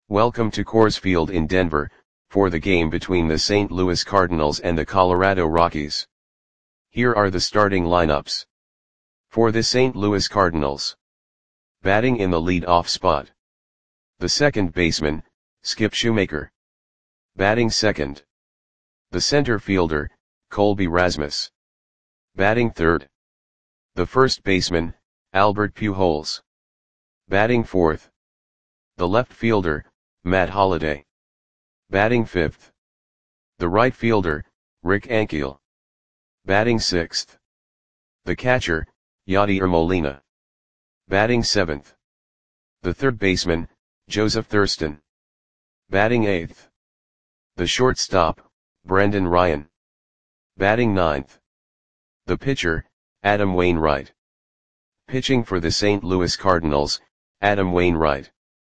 Welcome to Coors Field in Denver, for the game between the St. Louis Cardinals and the Colorado Rockies. Here are the starting lineups. For the St. Louis Cardinals. Batting in the lead-off spot. The second baseman, Skip Shoemaker. Batting second. The center fielder, Colby Rasmus. Batting third. The first baseman, Albert Pujols. Batting fourth. The left fielder, Matt Holliday. Batting fifth. The right fielder, Rick Ankiel. Batting sixth. The catcher, Yadier Molina. Batting seventh. The third baseman, Joseph Thurston. Batting eighth. The shortstop, Brendan Ryan. Batting ninth. The pitcher, Adam Wainwright. Pitching for the St. Louis Cardinals, Adam Wainwright.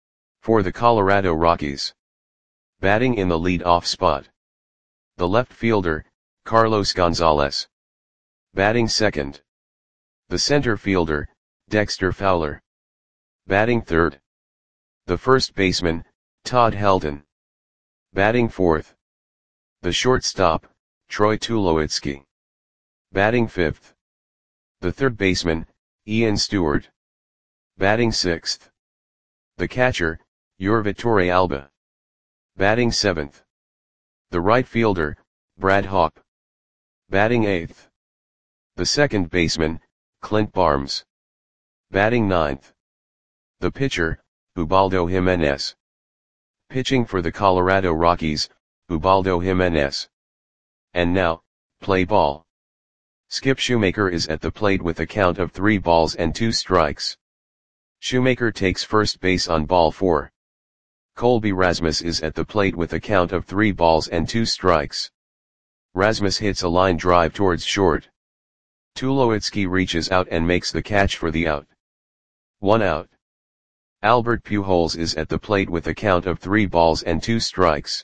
For the Colorado Rockies. Batting in the lead-off spot. The left fielder, Carlos Gonzalez. Batting second. The center fielder, Dexter Fowler. Batting third. The first baseman, Todd Helton. Batting fourth. The shortstop, Troy Tulowitzki. Batting fifth. The third baseman, Ian Stewart. Batting sixth. The catcher, Yorvi Torrealba. Batting seventh. The right fielder, Brad Hawpe. Batting eighth. The second baseman, Clint Barnes. Batting ninth. The pitcher, Ubaldo Jimenez. Pitching for the Colorado Rockies, Ubaldo Jimenez. And now, play ball. Skip Shoemaker is at the plate with a count of 3 balls and 2 strikes. Shoemaker takes first base on ball 4. Colby Rasmus is at the plate with a count of 3 balls and 2 strikes. Rasmus hits a line drive towards short. Tulowitzki reaches out and makes the catch for the out. 1 out. Albert Pujols is at the plate with a count of 3 balls and 2 strikes.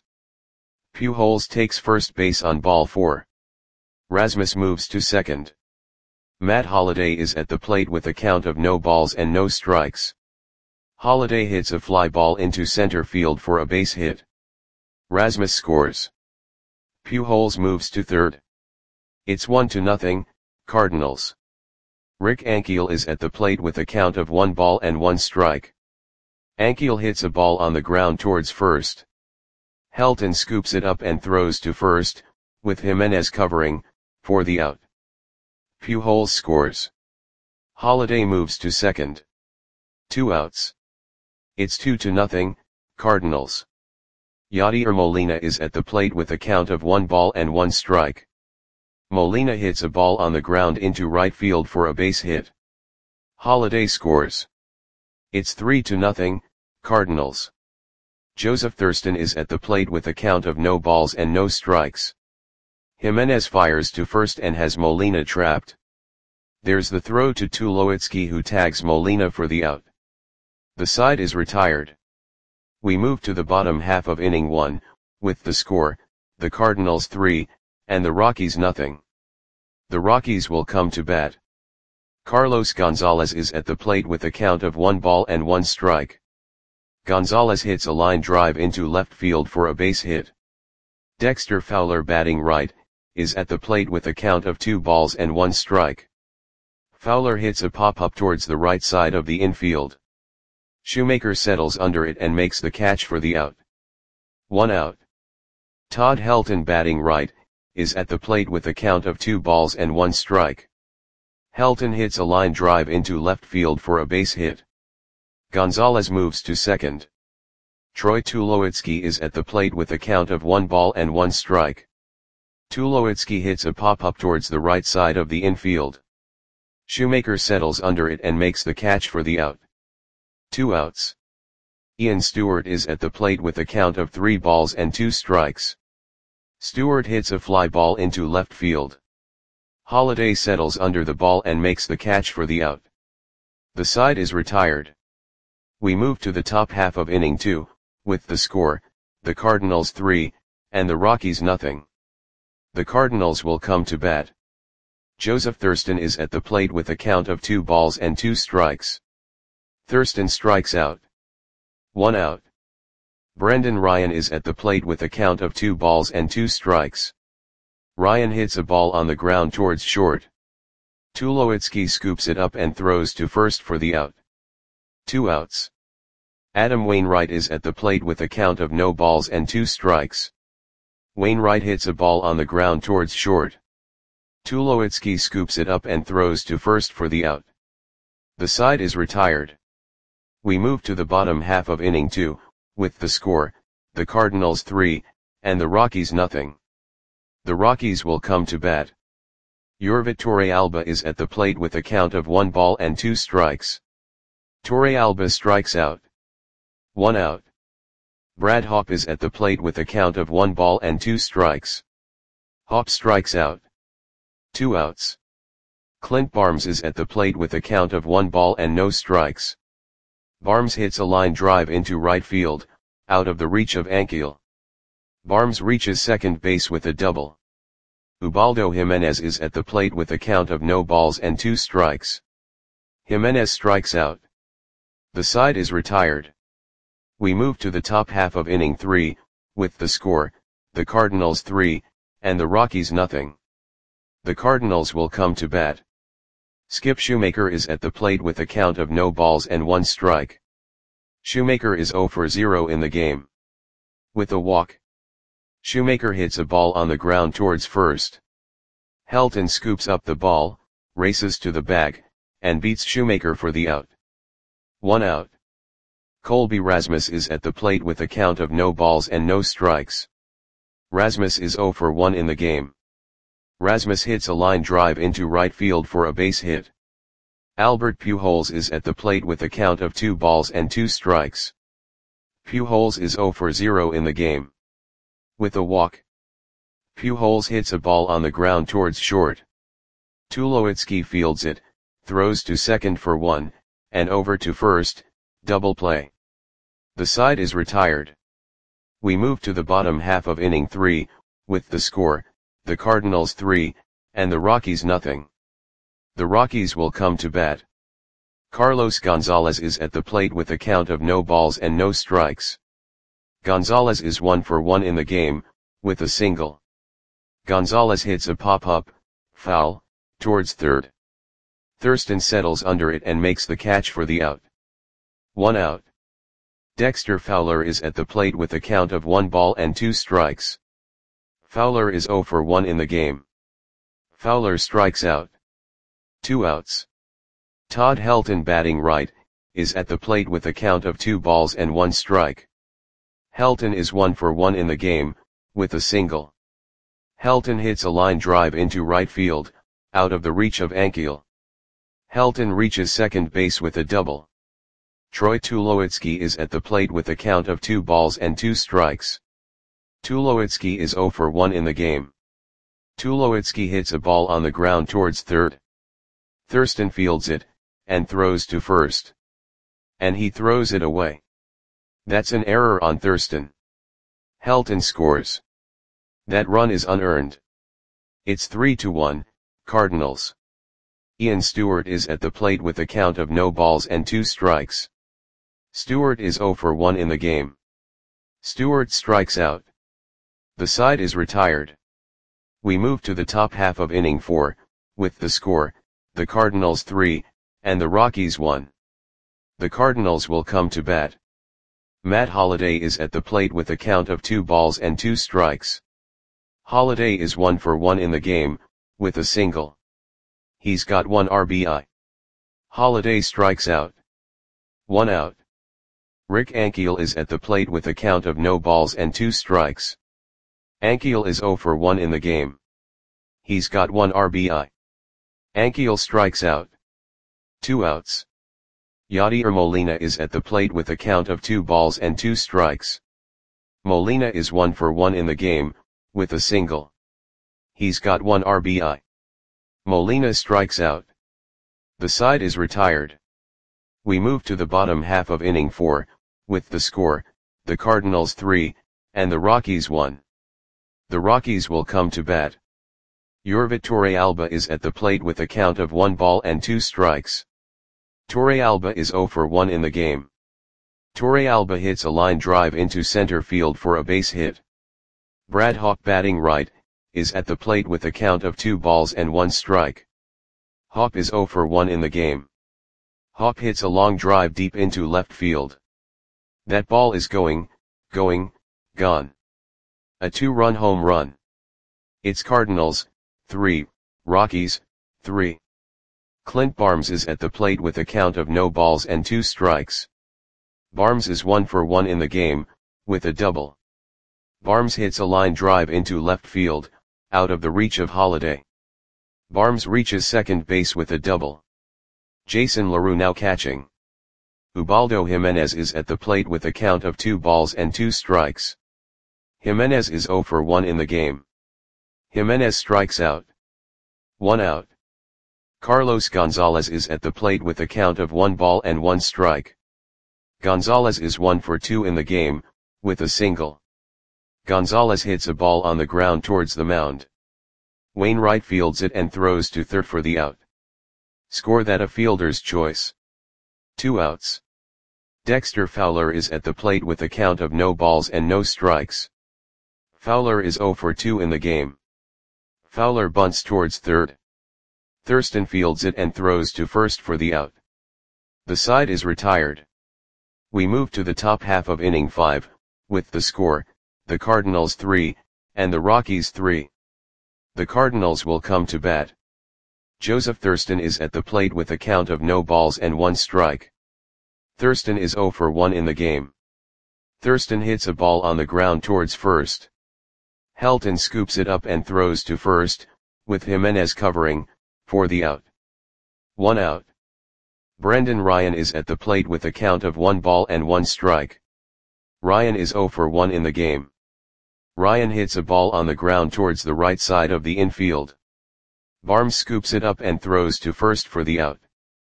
Pujols takes first base on ball 4. Rasmus moves to second. Matt Holliday is at the plate with a count of no balls and no strikes. Holliday hits a fly ball into center field for a base hit. Rasmus scores. Pujols moves to third. It's 1-0, Cardinals. Rick Ankiel is at the plate with a count of 1 ball and 1 strike. Ankiel hits a ball on the ground towards first. Helton scoops it up and throws to first, with Jimenez covering, for the out. Pujols scores. Holliday moves to second. 2 outs. It's 2-0, Cardinals. Yadier Molina is at the plate with a count of 1 ball and 1 strike. Molina hits a ball on the ground into right field for a base hit. Holliday scores. It's 3-0, Cardinals. Joseph Thurston is at the plate with a count of no balls and no strikes. Jimenez fires to first and has Molina trapped. There's the throw to Tulowitzki, who tags Molina for the out. The side is retired. We move to the bottom half of inning 1, with the score, the Cardinals 3, and the Rockies 0. The Rockies will come to bat. Carlos Gonzalez is at the plate with a count of 1 ball and 1 strike. Gonzalez hits a line drive into left field for a base hit. Dexter Fowler, batting right, is at the plate with a count of 2 balls and 1 strike. Fowler hits a pop-up towards the right side of the infield. Shoemaker settles under it and makes the catch for the out. 1 out. Todd Helton, batting right, is at the plate with a count of 2 balls and 1 strike. Helton hits a line drive into left field for a base hit. Gonzalez moves to second. Troy Tulowitzki is at the plate with a count of 1 ball and 1 strike. Tulowitzki hits a pop-up towards the right side of the infield. Shoemaker settles under it and makes the catch for the out. 2 outs. Ian Stewart is at the plate with a count of 3 balls and 2 strikes. Stewart hits a fly ball into left field. Holliday settles under the ball and makes the catch for the out. The side is retired. We move to the top half of inning 2, with the score, the Cardinals 3, and the Rockies 0. The Cardinals will come to bat. Joseph Thurston is at the plate with a count of 2 balls and 2 strikes. Thurston strikes out. 1 out. Brendan Ryan is at the plate with a count of 2 balls and 2 strikes. Ryan hits a ball on the ground towards short. Tulowitzki scoops it up and throws to first for the out. 2 outs. Adam Wainwright is at the plate with a count of no balls and 2 strikes. Wainwright hits a ball on the ground towards short. Tulowitzki scoops it up and throws to first for the out. The side is retired. We move to the bottom half of inning 2, with the score, the Cardinals 3, and the Rockies nothing. The Rockies will come to bat. Yorvit Torrealba is at the plate with a count of 1 ball and 2 strikes. Torrealba strikes out. 1 out. Brad Hopp is at the plate with a count of 1 ball and 2 strikes. Hopp strikes out. 2 outs. Clint Barnes is at the plate with a count of 1 ball and no strikes. Barnes hits a line drive into right field, out of the reach of Ankiel. Barnes reaches second base with a double. Ubaldo Jimenez is at the plate with a count of no balls and 2 strikes. Jimenez strikes out. The side is retired. We move to the top half of inning 3, with the score, the Cardinals 3, and the Rockies nothing. The Cardinals will come to bat. Skip Shoemaker is at the plate with a count of no balls and 1 strike. Shoemaker is 0 for 0 in the game. With a walk. Shoemaker hits a ball on the ground towards first. Helton scoops up the ball, races to the bag, and beats Shoemaker for the out. 1 out. Colby Rasmus is at the plate with a count of no balls and no strikes. Rasmus is 0 for 1 in the game. Rasmus hits a line drive into right field for a base hit. Albert Pujols is at the plate with a count of 2 balls and 2 strikes. Pujols is 0 for 0 in the game. With a walk. Pujols hits a ball on the ground towards short. Tulowitzki fields it, throws to second for 1, and over to first, double play. The side is retired. We move to the bottom half of inning 3, with the score, the Cardinals 3, and the Rockies nothing. The Rockies will come to bat. Carlos Gonzalez is at the plate with a count of no balls and no strikes. Gonzalez is 1 for 1 in the game, with a single. Gonzalez hits a pop-up, foul, towards third. Thurston settles under it and makes the catch for the out. 1 out. Dexter Fowler is at the plate with a count of 1 ball and 2 strikes. Fowler is 0 for 1 in the game. Fowler strikes out. 2 outs. Todd Helton, batting right, is at the plate with a count of 2 balls and 1 strike. Helton is 1 for 1 in the game, with a single. Helton hits a line drive into right field, out of the reach of Ankiel. Helton reaches second base with a double. Troy Tulowitzki is at the plate with a count of 2 balls and 2 strikes. Tulowitzki is 0 for 1 in the game. Tulowitzki hits a ball on the ground towards third. Thurston fields it, and throws to first. And he throws it away. That's an error on Thurston. Helton scores. That run is unearned. It's 3-1, Cardinals. Ian Stewart is at the plate with a count of no balls and 2 strikes. Stewart is 0 for 1 in the game. Stewart strikes out. The side is retired. We move to the top half of inning 4, with the score, the Cardinals 3, and the Rockies 1. The Cardinals will come to bat. Matt Holliday is at the plate with a count of 2 balls and 2 strikes. Holliday is 1 for 1 in the game, with a single. He's got 1 RBI. Holliday strikes out. 1 out. Rick Ankiel is at the plate with a count of no balls and 2 strikes. Ankiel is 0 for 1 in the game. He's got 1 RBI. Ankiel strikes out. 2 outs. Yadier Molina is at the plate with a count of 2 balls and 2 strikes. Molina is 1 for 1 in the game, with a single. He's got 1 RBI. Molina strikes out. The side is retired. We move to the bottom half of inning 4, with the score, the Cardinals 3, and the Rockies 1. The Rockies will come to bat. Yorvit Torrealba is at the plate with a count of 1 ball and 2 strikes. Torrealba is 0 for 1 in the game. Torrealba hits a line drive into center field for a base hit. Brad Hawk, batting right, is at the plate with a count of 2 balls and 1 strike. Hawk is 0 for 1 in the game. Hawk hits a long drive deep into left field. That ball is gone. A 2-run home run. It's Cardinals, 3, Rockies, 3. Clint Barnes is at the plate with a count of no balls and 2 strikes. Barnes is 1 for 1 in the game, with a double. Barnes hits a line drive into left field, out of the reach of Holliday. Barnes reaches second base with a double. Jason LaRue now catching. Ubaldo Jimenez is at the plate with a count of 2 balls and 2 strikes. Jimenez is 0 for 1 in the game. Jimenez strikes out. 1 out. Carlos Gonzalez is at the plate with a count of 1 ball and 1 strike. Gonzalez is 1 for 2 in the game, with a single. Gonzalez hits a ball on the ground towards the mound. Wainwright fields it and throws to third for the out. Score that a fielder's choice. 2 outs. Dexter Fowler is at the plate with a count of no balls and no strikes. Fowler is 0 for 2 in the game. Fowler bunts towards third. Thurston fields it and throws to first for the out. The side is retired. We move to the top half of inning 5, with the score, the Cardinals 3, and the Rockies 3. The Cardinals will come to bat. Joseph Thurston is at the plate with a count of no balls and 1 strike. Thurston is 0 for 1 in the game. Thurston hits a ball on the ground towards first. Helton scoops it up and throws to first, with Jimenez covering, for the out. 1 out. Brendan Ryan is at the plate with a count of 1 ball and 1 strike. Ryan is 0 for 1 in the game. Ryan hits a ball on the ground towards the right side of the infield. Barnes scoops it up and throws to first for the out.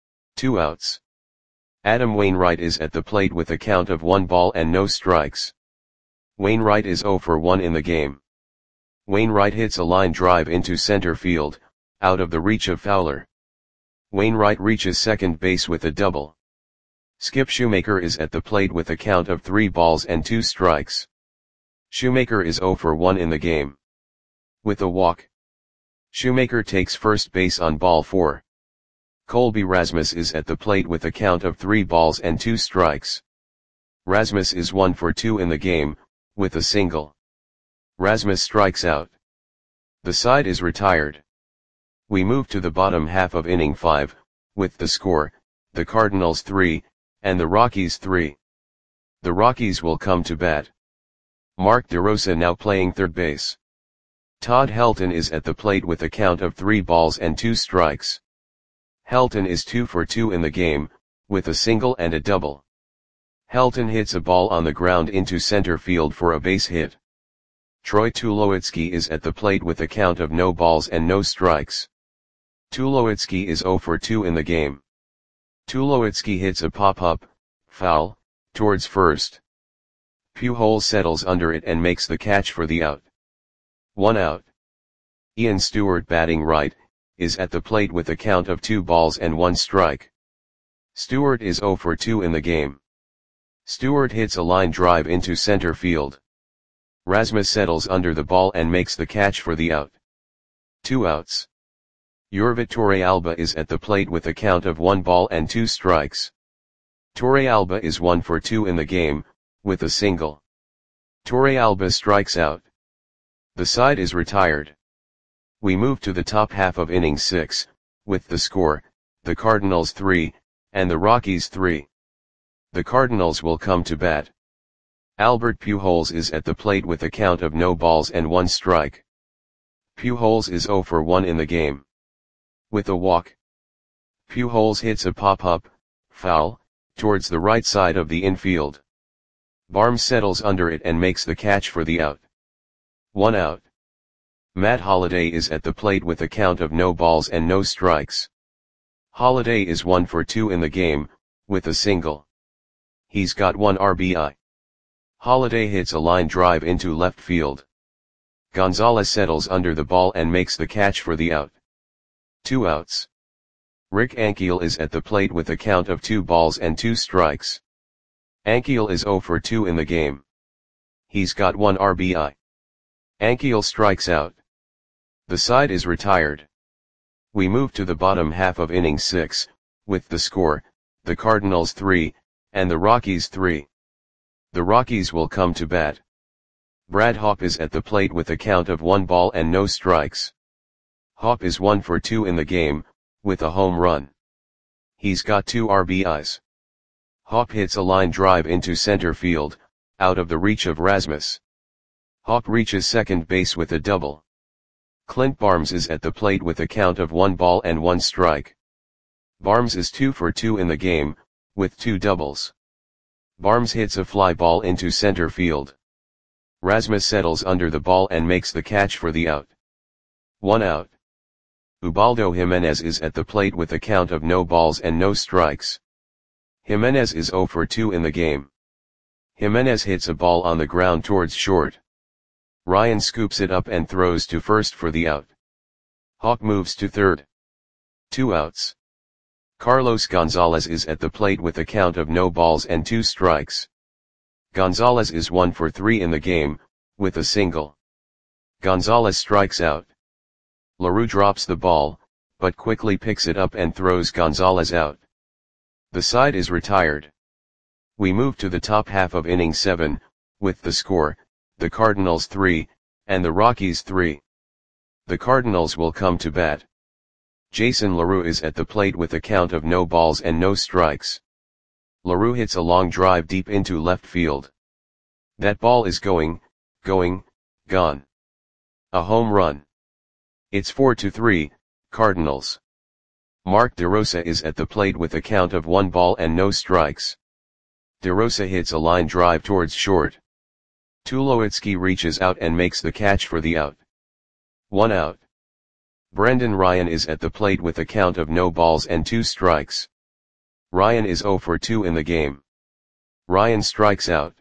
2 outs. Adam Wainwright is at the plate with a count of 1 ball and no strikes. Wainwright is 0 for 1 in the game. Wainwright hits a line drive into center field, out of the reach of Fowler. Wainwright reaches second base with a double. Skip Shoemaker is at the plate with a count of 3 balls and 2 strikes. Shoemaker is 0 for 1 in the game. With a walk. Shoemaker takes first base on ball 4. Colby Rasmus is at the plate with a count of 3 balls and 2 strikes. Rasmus is 1 for 2 in the game, with a single. Rasmus strikes out. The side is retired. We move to the bottom half of inning 5, with the score, the Cardinals 3, and the Rockies 3. The Rockies will come to bat. Mark DeRosa now playing third base. Todd Helton is at the plate with a count of 3 balls and 2 strikes. Helton is 2 for 2 in the game, with a single and a double. Helton hits a ball on the ground into center field for a base hit. Troy Tulowitzki is at the plate with a count of no balls and no strikes. Tulowitzki is 0 for 2 in the game. Tulowitzki hits a pop-up, foul, towards first. Pujols settles under it and makes the catch for the out. 1 out. Ian Stewart, batting right, is at the plate with a count of 2 balls and 1 strike. Stewart is 0 for 2 in the game. Stewart hits a line drive into center field. Rasmus settles under the ball and makes the catch for the out. 2 outs. Yorvit Torrealba is at the plate with a count of 1 ball and 2 strikes. Torrealba is 1 for 2 in the game, with a single. Torrealba strikes out. The side is retired. We move to the top half of inning 6, with the score, the Cardinals 3, and the Rockies 3. The Cardinals will come to bat. Albert Pujols is at the plate with a count of no balls and 1 strike. Pujols is 0 for 1 in the game. With a walk. Pujols hits a pop-up, foul, towards the right side of the infield. Barnes settles under it and makes the catch for the out. 1 out. Matt Holliday is at the plate with a count of no balls and no strikes. Holliday is 1 for 2 in the game, with a single. He's got 1 RBI. Holliday hits a line drive into left field. Gonzalez settles under the ball and makes the catch for the out. 2 outs. Rick Ankiel is at the plate with a count of 2 balls and 2 strikes. Ankiel is 0 for 2 in the game. He's got 1 RBI. Ankiel strikes out. The side is retired. We move to the bottom half of inning 6, with the score, the Cardinals 3, and the Rockies 3. The Rockies will come to bat. Brad Hawpe is at the plate with a count of 1 ball and no strikes. Hawpe is 1 for 2 in the game, with a home run. He's got 2 RBIs. Hawpe hits a line drive into center field, out of the reach of Rasmus. Hawpe reaches second base with a double. Clint Barnes is at the plate with a count of 1 ball and 1 strike. Barnes is 2 for 2 in the game, with 2 doubles. Barnes hits a fly ball into center field. Rasmus settles under the ball and makes the catch for the out. 1 out. Ubaldo Jimenez is at the plate with a count of no balls and no strikes. Jimenez is 0 for 2 in the game. Jimenez hits a ball on the ground towards short. Ryan scoops it up and throws to first for the out. Hawpe moves to third. 2 outs. Carlos Gonzalez is at the plate with a count of no balls and 2 strikes. Gonzalez is 1 for 3 in the game, with a single. Gonzalez strikes out. LaRue drops the ball, but quickly picks it up and throws Gonzalez out. The side is retired. We move to the top half of inning 7, with the score, the Cardinals 3, and the Rockies 3. The Cardinals will come to bat. Jason LaRue is at the plate with a count of no balls and no strikes. LaRue hits a long drive deep into left field. That ball is gone. A home run. It's 4-3, Cardinals. Mark DeRosa is at the plate with a count of 1 ball and no strikes. DeRosa hits a line drive towards short. Tulowitzki reaches out and makes the catch for the out. 1 out. Brendan Ryan is at the plate with a count of no balls and 2 strikes. Ryan is 0 for 2 in the game. Ryan strikes out.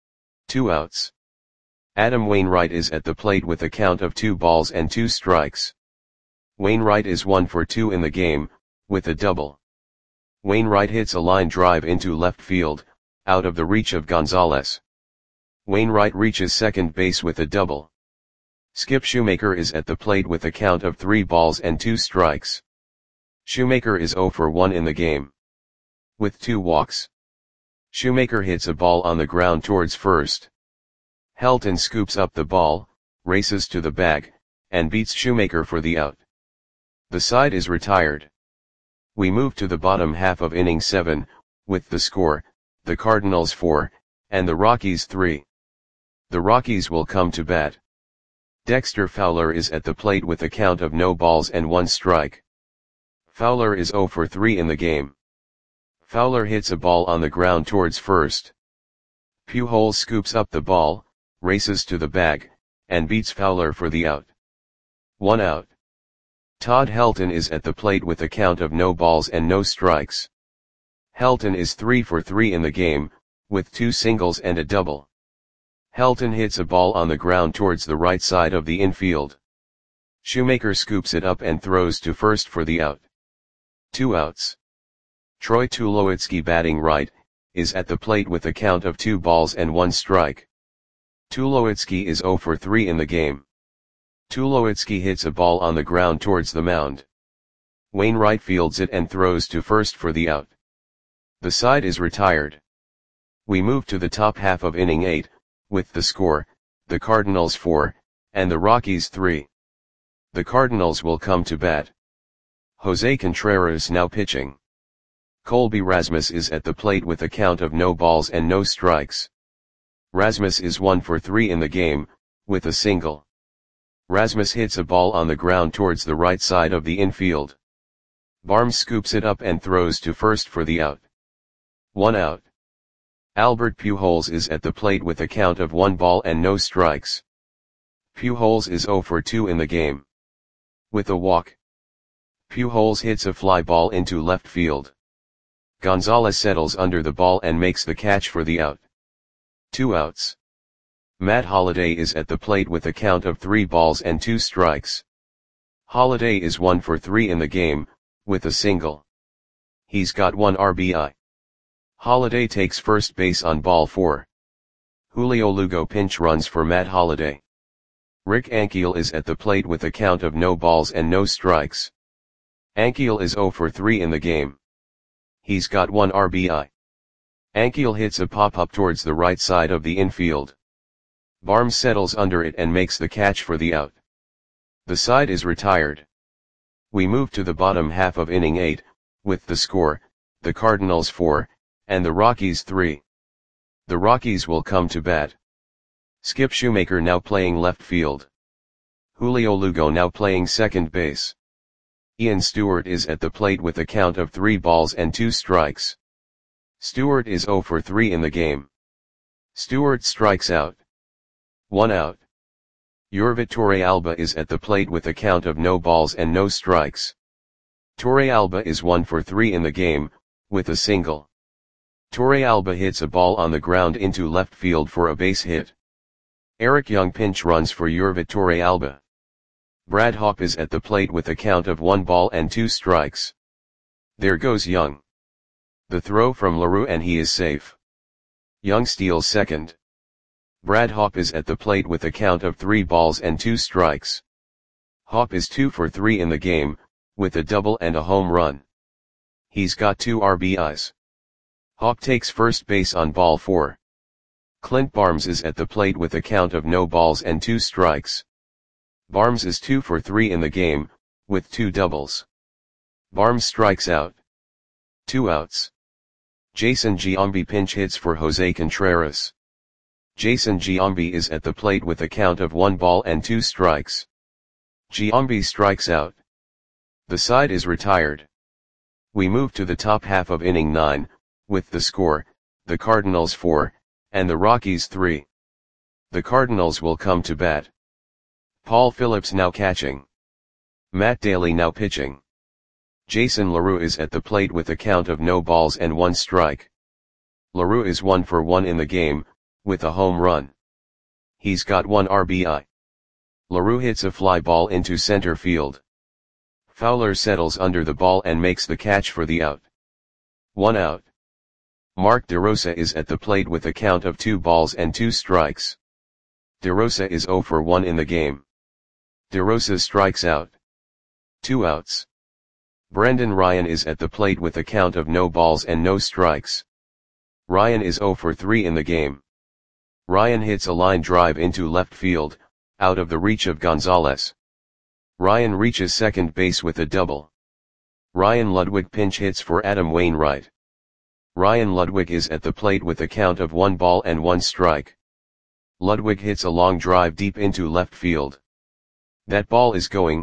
2 outs. Adam Wainwright is at the plate with a count of 2 balls and 2 strikes. Wainwright is 1 for 2 in the game, with a double. Wainwright hits a line drive into left field, out of the reach of Gonzalez. Wainwright reaches second base with a double. Skip Shoemaker is at the plate with a count of 3 balls and 2 strikes. Shoemaker is 0 for 1 in the game. With 2 walks. Shoemaker hits a ball on the ground towards first. Helton scoops up the ball, races to the bag, and beats Shoemaker for the out. The side is retired. We move to the bottom half of inning 7, with the score, the Cardinals 4, and the Rockies 3. The Rockies will come to bat. Dexter Fowler is at the plate with a count of no balls and 1 strike. Fowler is 0 for 3 in the game. Fowler hits a ball on the ground towards first. Pujols scoops up the ball, races to the bag, and beats Fowler for the out. 1 out. Todd Helton is at the plate with a count of no balls and no strikes. Helton is 3 for 3 in the game, with 2 singles and a double. Helton hits a ball on the ground towards the right side of the infield. Shoemaker scoops it up and throws to first for the out. 2 outs. Troy Tulowitzki, batting right, is at the plate with a count of 2 balls and 1 strike. Tulowitzki is 0 for 3 in the game. Tulowitzki hits a ball on the ground towards the mound. Wainwright fields it and throws to first for the out. The side is retired. We move to the top half of inning 8, with the score, the Cardinals 4, and the Rockies 3. The Cardinals will come to bat. Jose Contreras now pitching. Colby Rasmus is at the plate with a count of no balls and no strikes. Rasmus is 1 for 3 in the game, with a single. Rasmus hits a ball on the ground towards the right side of the infield. Barnes scoops it up and throws to first for the out. 1 out. Albert Pujols is at the plate with a count of 1 ball and no strikes. Pujols is 0 for 2 in the game. With a walk. Pujols hits a fly ball into left field. Gonzalez settles under the ball and makes the catch for the out. 2 outs. Matt Holliday is at the plate with a count of 3 balls and 2 strikes. Holliday is 1 for 3 in the game, with a single. He's got 1 RBI. Holliday takes first base on ball 4. Julio Lugo pinch runs for Matt Holliday. Rick Ankiel is at the plate with a count of no balls and no strikes. Ankiel is 0 for 3 in the game. He's got 1 RBI. Ankiel hits a pop-up towards the right side of the infield. Barnes settles under it and makes the catch for the out. The side is retired. We move to the bottom half of inning 8, with the score, the Cardinals 4, and the Rockies 3. The Rockies will come to bat. Skip Shoemaker now playing left field. Julio Lugo now playing second base. Ian Stewart is at the plate with a count of 3 balls and 2 strikes. Stewart is 0 for 3 in the game. Stewart strikes out. 1 out. Yorvit Torrealba is at the plate with a count of no balls and no strikes. Torrealba is 1 for 3 in the game, with a single. Torrealba hits a ball on the ground into left field for a base hit. Eric Young pinch runs for Yorvit Torrealba. Brad Hawpe is at the plate with a count of 1 ball and 2 strikes. There goes Young. The throw from LaRue and he is safe. Young steals second. Brad Hawpe is at the plate with a count of 3 balls and 2 strikes. Hawpe is 2 for 3 in the game, with a double and a home run. He's got 2 RBIs. Hawpe takes first base on ball 4. Clint Barnes is at the plate with a count of no balls and 2 strikes. Barnes is 2 for 3 in the game, with 2 doubles. Barnes strikes out. 2 outs. Jason Giambi pinch hits for Jose Contreras. Jason Giambi is at the plate with a count of 1 ball and 2 strikes. Giambi strikes out. The side is retired. We move to the top half of inning 9, with the score, the Cardinals 4, and the Rockies 3. The Cardinals will come to bat. Paul Phillips now catching. Matt Daly now pitching. Jason LaRue is at the plate with a count of no balls and 1 strike. LaRue is 1 for 1 in the game, with a home run. He's got 1 RBI. LaRue hits a fly ball into center field. Fowler settles under the ball and makes the catch for the out. 1 out. Mark DeRosa is at the plate with a count of 2 balls and 2 strikes. DeRosa is 0 for 1 in the game. DeRosa strikes out. 2 outs. Brendan Ryan is at the plate with a count of no balls and no strikes. Ryan is 0 for 3 in the game. Ryan hits a line drive into left field, out of the reach of Gonzalez. Ryan reaches second base with a double. Ryan Ludwig pinch hits for Adam Wainwright. Ryan Ludwig is at the plate with a count of 1 ball and 1 strike. Ludwig hits a long drive deep into left field. That ball is gone.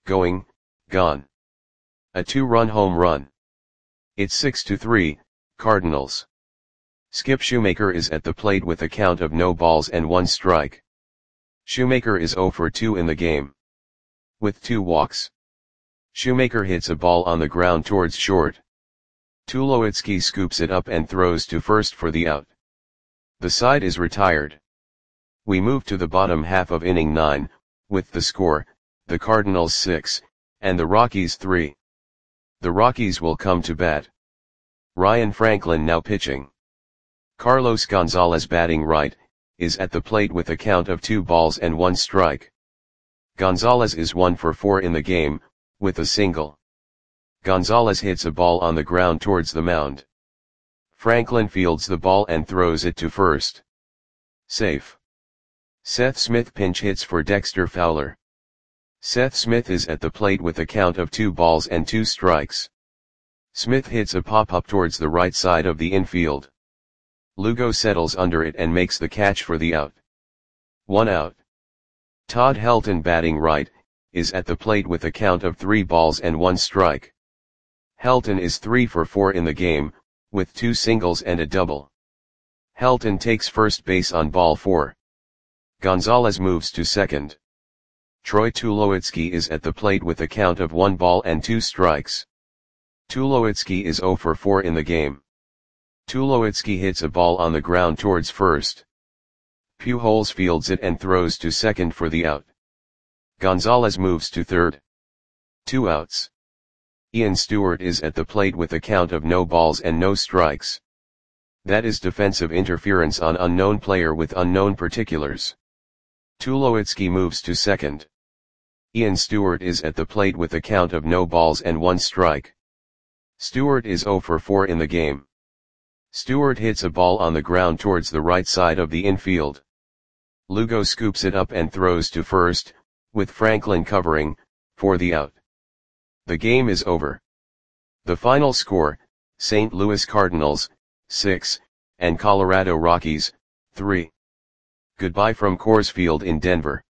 A 2-run home run. It's 6-3, Cardinals. Skip Shoemaker is at the plate with a count of no balls and 1 strike. Shoemaker is 0 for 2 in the game. With 2 walks. Shoemaker hits a ball on the ground towards short. Tulowitzki scoops it up and throws to first for the out. The side is retired. We move to the bottom half of inning 9, with the score, the Cardinals 6, and the Rockies 3. The Rockies will come to bat. Ryan Franklin now pitching. Carlos Gonzalez batting right, is at the plate with a count of 2 balls and 1 strike. Gonzalez is 1 for 4 in the game, with a single. Gonzalez hits a ball on the ground towards the mound. Franklin fields the ball and throws it to first. Safe. Seth Smith pinch hits for Dexter Fowler. Seth Smith is at the plate with a count of 2 balls and 2 strikes. Smith hits a pop-up towards the right side of the infield. Lugo settles under it and makes the catch for the out. 1 out. Todd Helton batting right, is at the plate with a count of 3 balls and 1 strike. Helton is 3 for 4 in the game, with 2 singles and a double. Helton takes first base on ball 4. Gonzalez moves to second. Troy Tulowitzki is at the plate with a count of 1 ball and 2 strikes. Tulowitzki is 0 for 4 in the game. Tulowitzki hits a ball on the ground towards first. Pujols fields it and throws to second for the out. Gonzalez moves to third. 2 outs. Ian Stewart is at the plate with a count of no balls and no strikes. That is defensive interference on unknown player with unknown particulars. Tulowitzki moves to second. Ian Stewart is at the plate with a count of no balls and 1 strike. Stewart is 0 for 4 in the game. Stewart hits a ball on the ground towards the right side of the infield. Lugo scoops it up and throws to first, with Franklin covering, for the out. The game is over. The final score, St. Louis Cardinals, 6, and Colorado Rockies, 3. Goodbye from Coors Field in Denver.